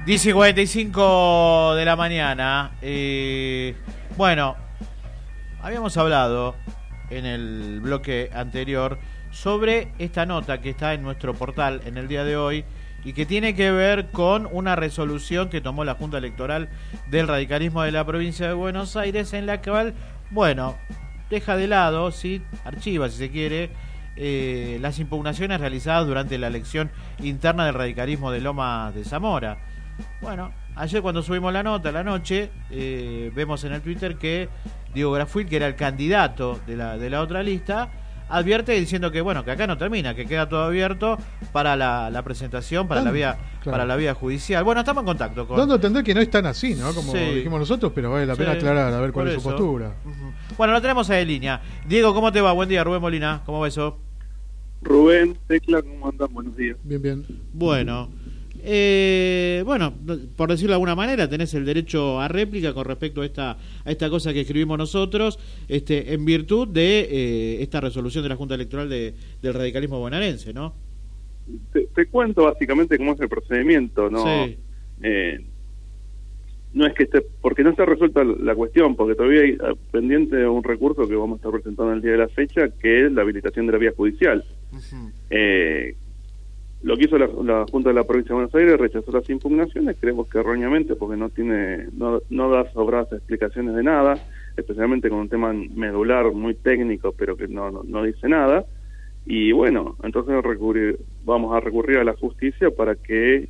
10:45 de la mañana. Bueno, habíamos hablado en el bloque anterior sobre esta nota que está en nuestro portal en el día de hoy y que tiene que ver con una resolución que tomó la Junta Electoral del radicalismo de la provincia de Buenos Aires, en la cual, bueno, deja de lado, ¿sí?, archiva, si se quiere, las impugnaciones realizadas durante la elección interna del radicalismo de Lomas de Zamora. Bueno, ayer cuando subimos la nota a la noche, vemos en el Twitter que Diego Grafuil, que era el candidato de la otra lista, advierte diciendo que bueno, que acá no termina, que queda todo abierto para la presentación, para la vía judicial. Bueno, estamos en contacto con... Dando a entender que no es tan así, ¿no? Como sí, dijimos nosotros, pero vale la pena aclarar, a ver cuál es su postura. Bueno, lo tenemos ahí en línea. Diego, ¿cómo te va? Buen día. Rubén Molina, ¿cómo va eso? Rubén, Tecla, ¿cómo andan? Buenos días. Bien, bien. Bueno, bueno, por decirlo de alguna manera, tenés el derecho a réplica con respecto a esta cosa que escribimos nosotros, en virtud de esta resolución de la Junta Electoral del radicalismo bonaerense, ¿no? Te cuento básicamente cómo es el procedimiento, ¿no? Sí. No es que esté, porque no está resuelta la cuestión, porque todavía hay pendiente un recurso que vamos a estar presentando el día de la fecha, que es la habilitación de la vía judicial. Uh-huh. Lo que hizo la Junta de la Provincia de Buenos Aires, rechazó las impugnaciones, creemos que erróneamente, porque no da sobradas explicaciones de nada, especialmente con un tema medular muy técnico, pero que no dice nada. Y bueno, entonces vamos a recurrir a la justicia para que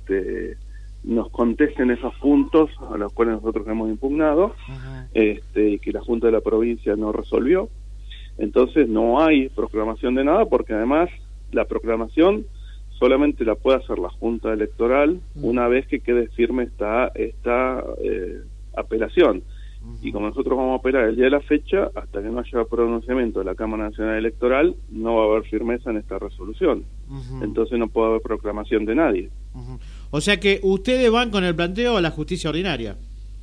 nos contesten esos puntos a los cuales nosotros hemos impugnado, y que la Junta de la Provincia no resolvió. Entonces no hay proclamación de nada, porque además la proclamación solamente la puede hacer la Junta Electoral una vez que quede firme esta apelación. Y como nosotros vamos a apelar el día de la fecha, hasta que no haya pronunciamiento de la Cámara Nacional Electoral, no va a haber firmeza en esta resolución. Entonces no puede haber proclamación de nadie. O sea que ustedes van con el planteo a la justicia ordinaria.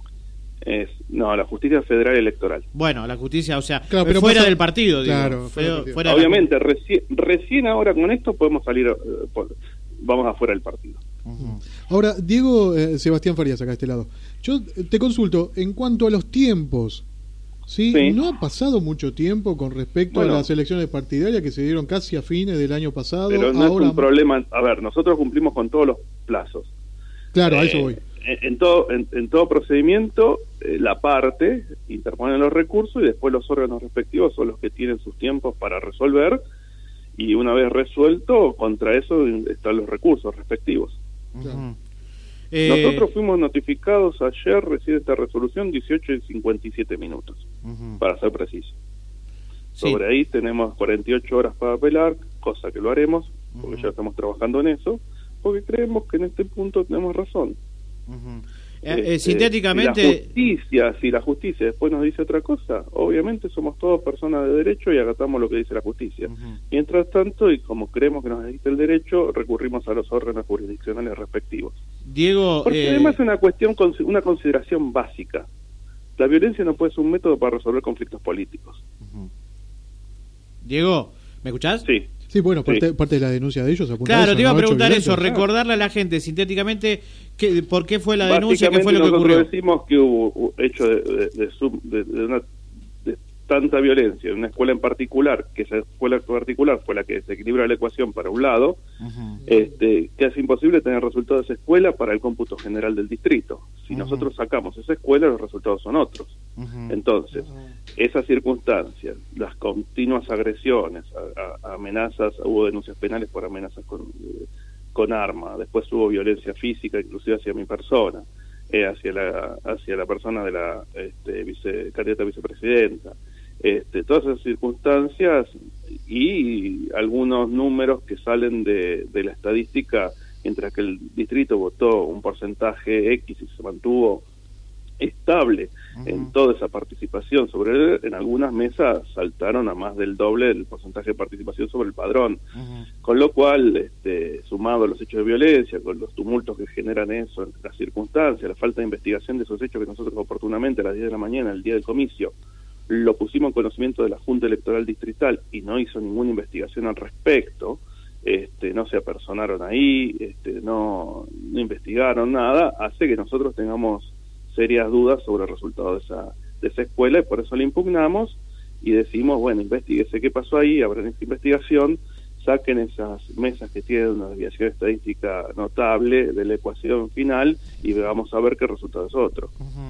No, la justicia federal electoral. Bueno, la justicia, o sea, claro, pero fuera del partido, digo. Claro, fuera obviamente, recién ahora con esto podemos salir, vamos afuera del partido. Ahora, Diego, Sebastián Farías, acá a este lado. Yo te consulto, en cuanto a los tiempos, ¿sí? ¿No ha pasado mucho tiempo con respecto a las elecciones partidarias que se dieron casi a fines del año pasado? Pero no es un problema. A ver, nosotros cumplimos con todos los plazos. Claro, a eso voy. En todo procedimiento, la parte interpone los recursos y después los órganos respectivos son los que tienen sus tiempos para resolver, y una vez resuelto, contra eso están los recursos respectivos. Nosotros fuimos notificados ayer, recibe esta resolución 18:57, para ser preciso. Sobre ahí tenemos 48 horas para apelar, cosa que lo haremos, porque ya estamos trabajando en eso, porque creemos que en este punto tenemos razón. Sintéticamente, si la justicia después nos dice otra cosa, obviamente somos todos personas de derecho y acatamos lo que dice la justicia. Mientras tanto, y como creemos que nos necesita el derecho, recurrimos a los órganos jurisdiccionales respectivos. Diego, porque además es una cuestión, una consideración básica. La violencia no puede ser un método para resolver conflictos políticos. Diego, ¿me escuchás? Sí. Sí, bueno, parte de la denuncia de ellos apunta a eso. Claro, te iba a preguntar violencia, eso, recordarle a la gente sintéticamente por qué fue la denuncia, qué fue lo que ocurrió. Nosotros decimos que hubo hecho de tanta violencia en una escuela en particular, que esa escuela en particular fue la que desequilibra la ecuación para un lado, que hace imposible tener resultados de esa escuela para el cómputo general del distrito. Si nosotros sacamos esa escuela, los resultados son otros. Entonces, esas circunstancias, las continuas agresiones, amenazas, hubo denuncias penales por amenazas con arma, después hubo violencia física, inclusive hacia mi persona, hacia la persona de la candidata a vicepresidenta. Todas esas circunstancias y algunos números que salen de la estadística, mientras que el distrito votó un porcentaje X y se mantuvo estable en toda esa participación sobre él, en algunas mesas saltaron a más del doble del porcentaje de participación sobre el padrón, con lo cual, sumado a los hechos de violencia, con los tumultos que generan eso, las circunstancias, la falta de investigación de esos hechos que nosotros oportunamente a las 10 de la mañana, el día del comicio, lo pusimos en conocimiento de la Junta Electoral Distrital y no hizo ninguna investigación al respecto, no se apersonaron ahí, no investigaron nada, hace que nosotros tengamos serias dudas sobre el resultado de esa escuela, y por eso la impugnamos y decimos, bueno, investíguese qué pasó ahí, abran esta investigación, saquen esas mesas que tienen una desviación estadística notable de la ecuación final y vamos a ver qué resultado es otro.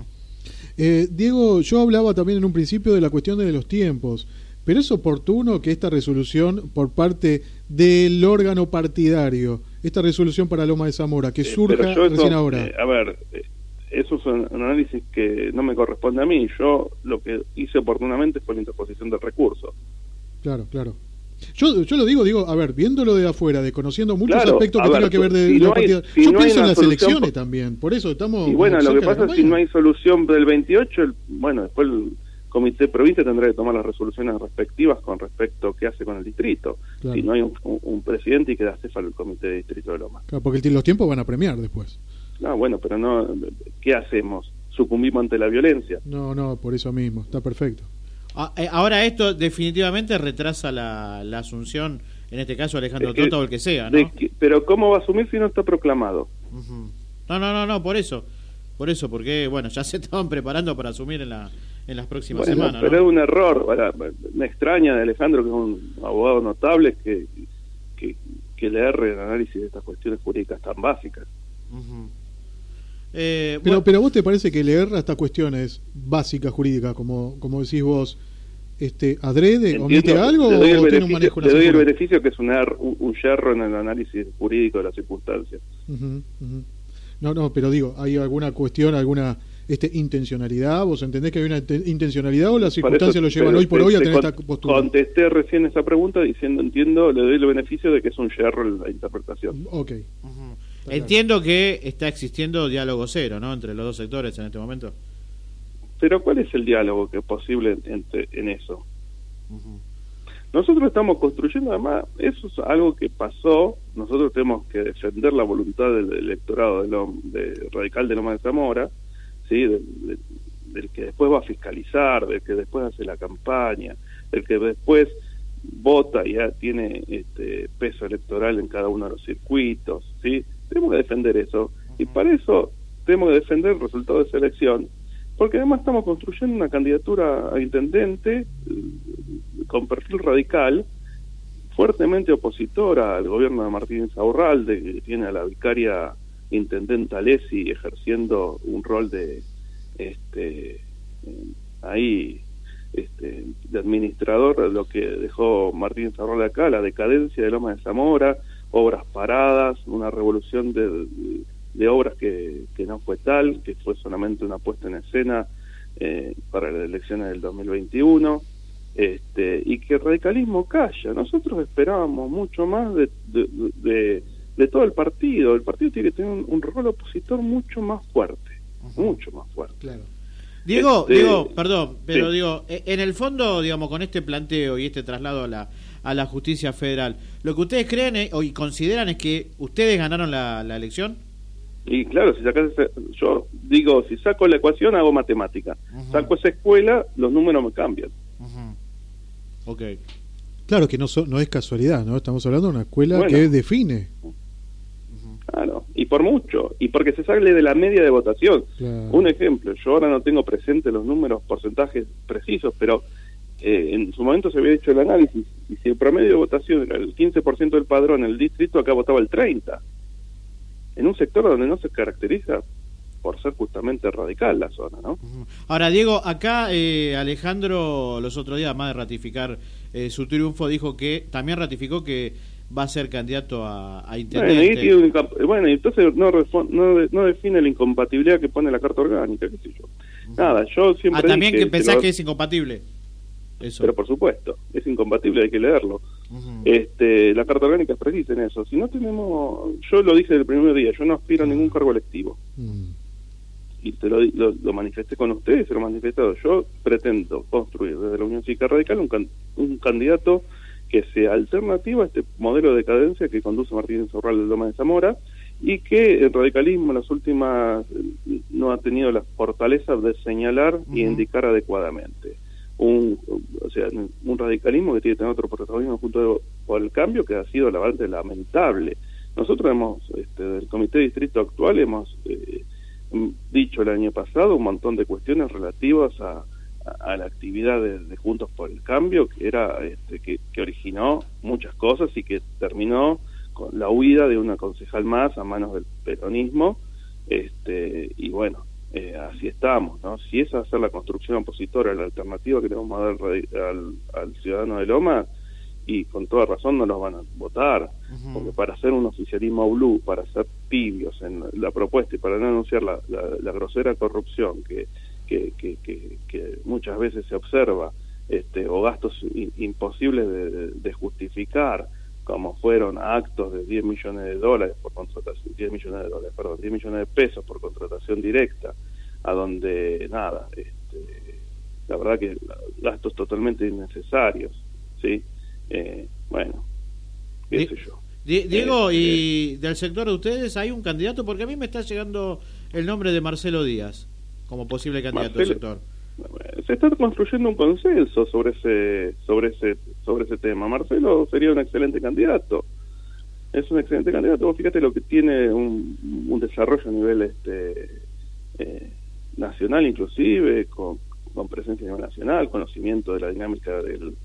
Diego, yo hablaba también en un principio de la cuestión de los tiempos, pero es oportuno que esta resolución por parte del órgano partidario, esta resolución para Loma de Zamora, que surja recién ahora. Eso es un análisis que no me corresponde a mí. Yo lo que hice oportunamente fue la interposición del recurso. Claro. Yo lo digo, a ver, viéndolo de afuera, desconociendo muchos aspectos que tengan que ver de la partida. Yo pienso en las elecciones también, por eso estamos... Y bueno, lo que pasa es que si no hay solución del 28, después el Comité Provincia tendrá que tomar las resoluciones respectivas con respecto a qué hace con el distrito. Claro. Si no hay un presidente y queda céfalo el Comité de Distrito de Lomas. Claro, porque los tiempos van a premiar después. No, bueno, pero no, ¿qué hacemos? ¿Sucumbimos ante la violencia? No, por eso mismo, está perfecto. Ahora esto definitivamente retrasa la asunción, en este caso Alejandro Tota o el que sea, ¿no? Pero ¿cómo va a asumir si no está proclamado? Uh-huh. No, por eso, porque bueno, ya se estaban preparando para asumir en las próximas semanas. Pero ¿no? es un error, me extraña de Alejandro, que es un abogado notable, que le erre el análisis de estas cuestiones jurídicas tan básicas. Uh-huh. Pero ¿vos te parece que le erra estas cuestiones básicas jurídicas, como decís vos, adrede, omite algo o tiene un manejo? Le doy el beneficio que es un yerro en el análisis jurídico de las circunstancias. No, pero digo, ¿hay alguna cuestión, alguna intencionalidad? ¿Vos entendés que hay una intencionalidad o las circunstancias lo llevan hoy por hoy a tener esta postura? Contesté recién esa pregunta diciendo, le doy el beneficio de que es un yerro en la interpretación. Ok. Entiendo que está existiendo diálogo cero, ¿no?, entre los dos sectores en este momento. Pero ¿cuál es el diálogo que es posible en eso? Uh-huh. Nosotros estamos construyendo, además, eso es algo que pasó. Nosotros tenemos que defender la voluntad del electorado de radical de Loma de Zamora, ¿sí? Del que después va a fiscalizar, del que después hace la campaña, del que después vota y ya tiene peso electoral en cada uno de los circuitos, ¿sí? Tenemos que defender eso, y para eso tenemos que defender el resultado de esa elección, porque además estamos construyendo una candidatura a intendente con perfil radical, fuertemente opositora al gobierno de Martín Insaurralde, que tiene a la vicaria intendenta Lesi ejerciendo un rol de de administrador, lo que dejó Martín Insaurralde acá, la decadencia de Loma de Zamora, obras paradas, una revolución de obras que no fue tal, que fue solamente una puesta en escena para las elecciones del 2021, y que el radicalismo calla. Nosotros esperábamos mucho más de todo el partido. El partido tiene que tener un rol opositor mucho más fuerte, mucho más fuerte. Claro. Diego, perdón, pero sí. Digo, en el fondo, digamos, con este planteo y este traslado a la justicia federal, lo que ustedes creen y consideran es que ustedes ganaron la elección. Y claro, yo digo, si saco la ecuación hago matemática, saco esa escuela, los números me cambian. Okay. Claro que no es casualidad, ¿no? Estamos hablando de una escuela que define. Claro, y por mucho, y porque se sale de la media de votación. Claro. Un ejemplo, yo ahora no tengo presente los números, porcentajes precisos, pero en su momento se había hecho el análisis, y si el promedio de votación era el 15% del padrón en el distrito, acá votaba el 30%. En un sector donde no se caracteriza por ser justamente radical la zona, ¿no? Ahora, Diego, acá Alejandro los otros días, además de ratificar su triunfo, dijo que también ratificó que va a ser candidato a intendente. Bueno, y entonces no define la incompatibilidad que pone la Carta Orgánica, qué sé yo. Nada, yo siempre también que pensás que es incompatible. Eso. Pero por supuesto, es incompatible, hay que leerlo. La Carta Orgánica es precisa en eso. Si no tenemos, yo lo dije desde el primer día, yo no aspiro a ningún cargo electivo. Y te lo manifesté con ustedes, se lo he manifestado. Yo pretendo construir desde la Unión Cívica Radical un candidato que sea alternativa a este modelo de decadencia que conduce Martín Insaurralde de Loma de Zamora, y que el radicalismo en las últimas no ha tenido la fortaleza de señalar y indicar adecuadamente. un radicalismo que tiene que tener otro protagonismo junto por el cambio, que ha sido la verdad lamentable. Nosotros hemos, del Comité de Distrito actual, hemos dicho el año pasado un montón de cuestiones relativas a la actividad de Juntos por el Cambio, que era que originó muchas cosas y que terminó con la huida de una concejal más a manos del peronismo, y bueno, así estamos, ¿no? Si esa va a ser la construcción opositora, la alternativa que le vamos a dar al ciudadano de Lomas, y con toda razón no los van a votar, porque para hacer un oficialismo blue, para ser tibios en la propuesta y para no anunciar la grosera corrupción que muchas veces se observa, o gastos imposibles de justificar, como fueron actos de 10 millones de dólares por contratación, 10 millones de pesos por contratación directa, a donde nada, la verdad que gastos totalmente innecesarios, ¿sí? Bueno, qué sé yo. Diego, ¿y del sector de ustedes hay un candidato? Porque a mí me está llegando el nombre de Marcelo Díaz como posible candidato del sector. Se está construyendo un consenso sobre ese tema. Marcelo sería un excelente candidato. Es un excelente candidato. Vos fíjate lo que tiene un desarrollo a nivel nacional, inclusive con presencia a nivel nacional, conocimiento de la dinámica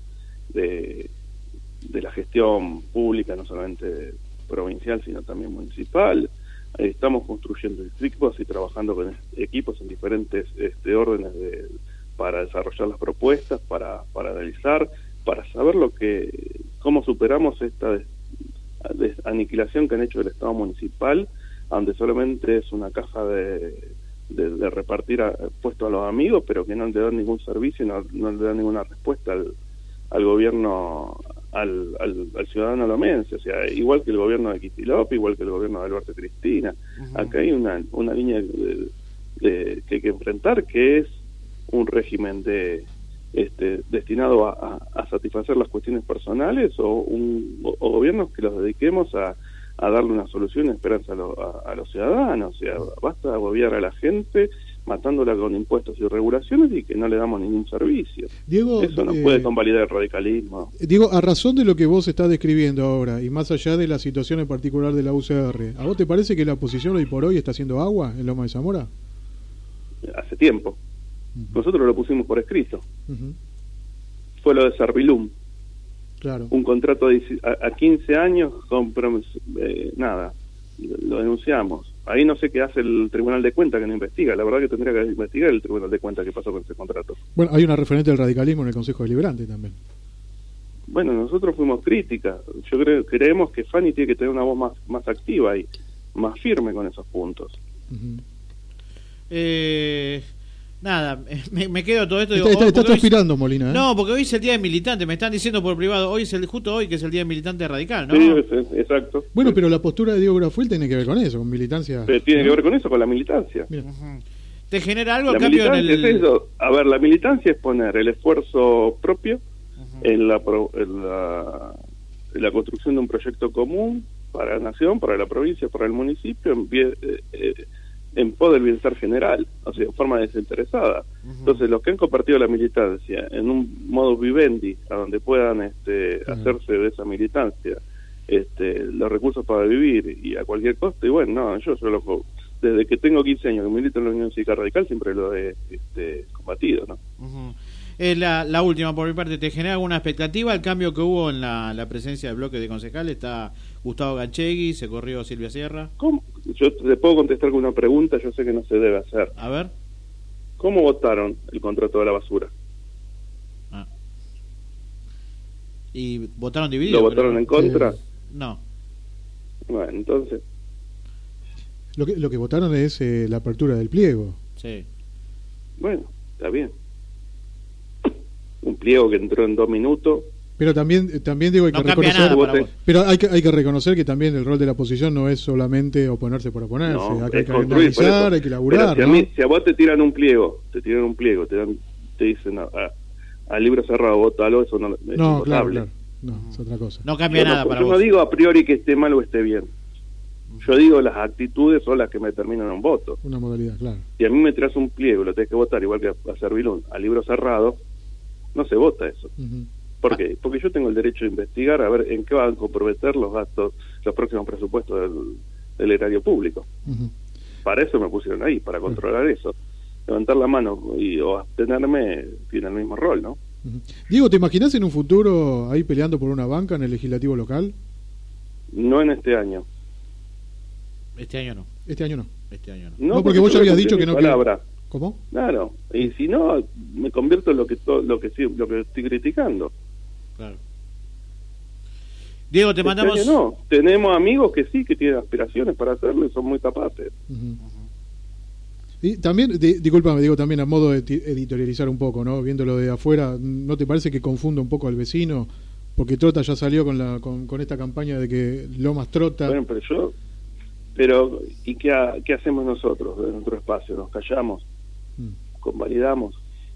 de la gestión pública, no solamente provincial, sino también municipal. Estamos construyendo equipos y trabajando con equipos en diferentes órdenes para desarrollar las propuestas, para analizar, para saber cómo superamos esta aniquilación que han hecho del Estado municipal, donde solamente es una caja de repartir puestos a los amigos, pero que no le dan ningún servicio y no le dan ninguna respuesta al gobierno, al ciudadano lomense, o sea, igual que el gobierno de Kicillof, igual que el gobierno de Alberto Cristina. Acá hay una línea que hay que enfrentar, que es un régimen destinado a satisfacer las cuestiones personales, o gobiernos que los dediquemos a darle una solución y esperanza a los ciudadanos. O sea, basta agobiar a la gente matándola con impuestos y regulaciones y que no le damos ningún servicio. Diego, eso no puede convalidar el radicalismo. Diego, a razón de lo que vos estás describiendo ahora, y más allá de la situación en particular de la UCR, ¿a vos te parece que la oposición hoy por hoy está haciendo agua en Loma de Zamora? Hace tiempo. Nosotros lo pusimos por escrito. Fue lo de Servilum. Claro. Un contrato a 15 años con nada, lo denunciamos. Ahí no sé qué hace el Tribunal de Cuentas, que no investiga. La verdad que tendría que investigar el Tribunal de Cuentas qué pasó con ese contrato. Bueno, hay una referente del radicalismo en el Consejo Deliberante también. Bueno, nosotros fuimos críticas. Creemos que Fanny tiene que tener una voz más activa y más firme con esos puntos. Nada, me quedo todo esto. Está transpirando, Molina. No, porque hoy es el día del militante, me están diciendo por privado. Justo hoy que es el día del militante radical, ¿no? Sí, exacto. Bueno, pero la postura de Diego Grafuel tiene que ver con eso, con militancia. Tiene que ver con eso, con la militancia. ¿Te genera algo el cambio en el...? Es eso. A ver, la militancia es poner el esfuerzo propio en la construcción de un proyecto común para la nación, para la provincia, para el municipio, en pos del bienestar general, o sea, en forma desinteresada. Entonces, los que han compartido la militancia en un modus vivendi, a donde puedan hacerse de esa militancia los recursos para vivir y a cualquier costo, y bueno, no, yo desde que tengo 15 años que milito en la Unión Cívica Radical siempre lo he combatido, ¿no? La última por mi parte, ¿te genera alguna expectativa el cambio que hubo en la presencia del bloque de concejales? Está Gustavo Ganchegui, se corrió Silvia Sierra. ¿Cómo? Yo te puedo contestar con una pregunta, yo sé que no se debe hacer. A ver. ¿Cómo votaron el contrato de la basura? ¿Y votaron dividido? ¿Lo votaron en contra? No. Bueno, entonces... Lo que votaron es la apertura del pliego. Sí. Bueno, está bien. Un pliego que entró en 2 minutos. Pero también digo, hay que reconocer, pero hay que reconocer que también el rol de la oposición no es solamente oponerse por oponerse, no, hay que analizar, hay que laburar. Si a vos te tiran un pliego, te dicen a libro cerrado, votalo, eso no es claro, no, es otra cosa. No cambia nada para vos. Yo no digo a priori que esté mal o esté bien. Yo digo las actitudes son las que me determinan un voto. Una modalidad, claro. Si a mí me tiras un pliego, lo tenés que votar igual que a Servilún, a libro cerrado, no se vota eso. ¿Por qué? Porque yo tengo el derecho de investigar a ver en qué van a comprometer los gastos, los próximos presupuestos del erario público. Para eso me pusieron ahí, para controlar eso. Levantar la mano o abstenerme tiene el mismo rol, ¿no? Diego, ¿te imaginas en un futuro ahí peleando por una banca en el legislativo local? No en este año. Este año no. Este año no. Este año no. No, porque vos ya habías dicho que no. ¿Cómo? Claro. Y si no, me convierto en lo que estoy criticando. Claro. Diego, te mandamos... No, tenemos amigos que sí, que tienen aspiraciones para hacerlo y son muy capaces. Y también, discúlpame, digo también a modo de editorializar un poco, ¿no? Viéndolo de afuera, ¿no te parece que confunda un poco al vecino? Porque Trota ya salió con esta campaña de que Lomas Trota... Bueno, ¿y qué hacemos nosotros de nuestro espacio? ¿Nos callamos? ¿Convalidamos?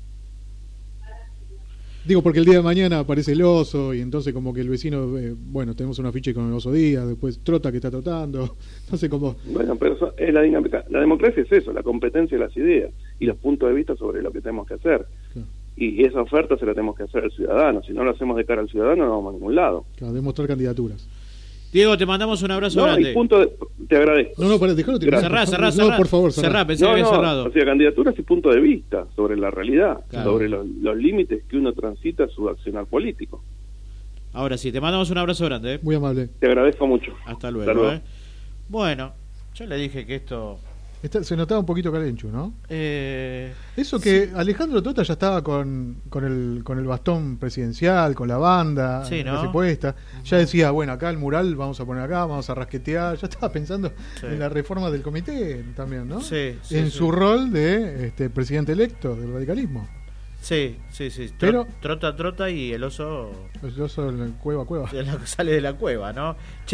Digo, porque el día de mañana aparece el oso y entonces como que el vecino, bueno, tenemos un afiche con el oso Díaz, después Trota que está trotando, no sé cómo... Bueno, pero eso es la dinámica. La democracia es eso, la competencia de las ideas y los puntos de vista sobre lo que tenemos que hacer. Claro. Y esa oferta se la tenemos que hacer al ciudadano. Si no lo hacemos de cara al ciudadano, no vamos a ningún lado. Claro, demostrar candidaturas. Diego, te mandamos un abrazo grande. Te agradezco. No, para dejarlo cerrá. No, por favor, cerrá. Pensé que había cerrado. O sea, candidaturas y punto de vista sobre la realidad, claro, sobre los límites que uno transita su accionar político. Ahora sí, te mandamos un abrazo grande. Muy amable. Te agradezco mucho. Hasta luego. Bueno, yo le dije que esto... se notaba un poquito calencho, ¿no? Eso que sí. Alejandro Trota ya estaba con el bastón presidencial, con la banda, sí, ¿no? puesta. Ya decía, bueno, acá el mural vamos a poner acá, vamos a rasquetear. Ya estaba pensando en la reforma del comité también, ¿no? Sí. Su rol de presidente electo del radicalismo. Sí. Pero Trota y el oso... El oso en la cueva. Sale de la cueva, ¿no?